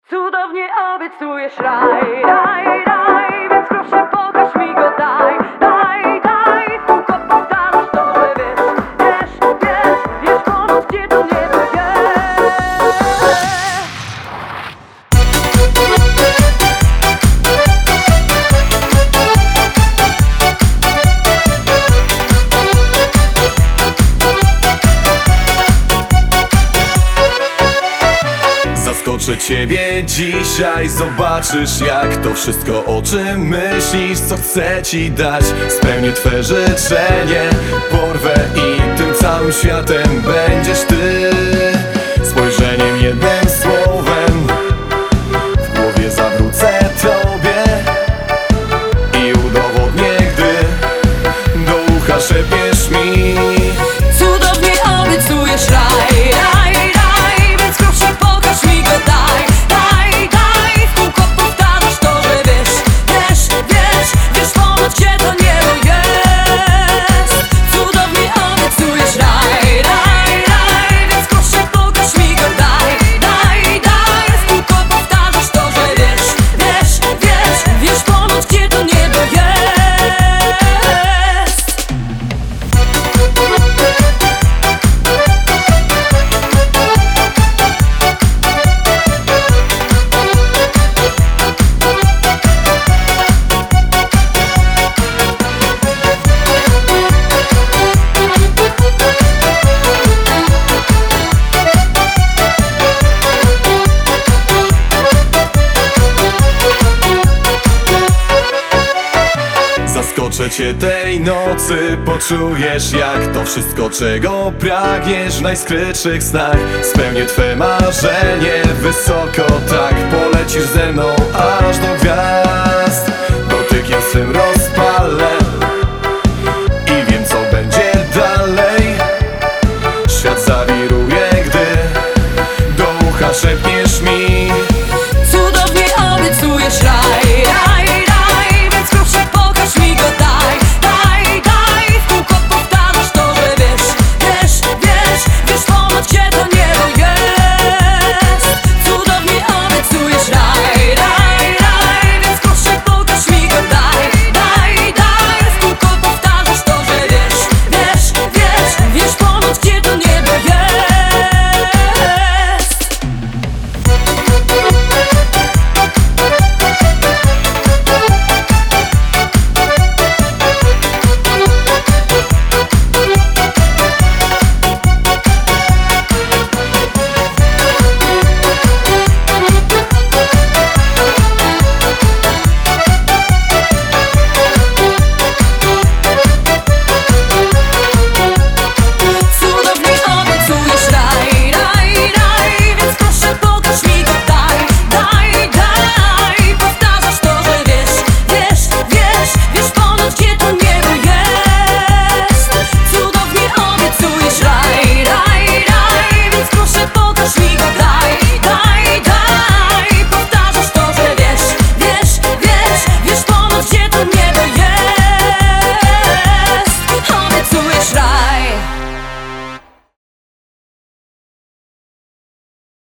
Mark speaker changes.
Speaker 1: Cudownie obiecujesz raj, raj, raj, więc proszę pokaż mi go, daj, daj, daj. W kółko powtarzasz to, że wiesz ponoć gdzie to niebo jest.
Speaker 2: Zaskoczę ciebie dzisiaj, zobaczysz jak to wszystko, o czym myślisz, co chcę ci dać. Spełnię twe życzenie, porwę i tym całym światem będziesz ty. Spojrzeniem, jednym słowem w głowie zawrócę tobie i udowodnię, gdy do ucha szepniesz mi.
Speaker 1: Cudownie obiecujesz raj, raj, raj, więc proszę pokaż mi go, daj, daj, daj. W kółko powtarzasz to, że wiesz ponoć gdzie to niebo jest. Cudownie obiecujesz raj, raj, raj, więc proszę pokaż mi go, daj, daj, daj. W kółko powtarzasz to, że wiesz ponoć gdzie to niebo jest.
Speaker 2: Zaskoczę cię tej nocy, poczujesz jak to wszystko, czego pragniesz w najskrytszych snach. Spełnię twe marzenie wysoko, tak polecisz ze mną aż do gwiazd.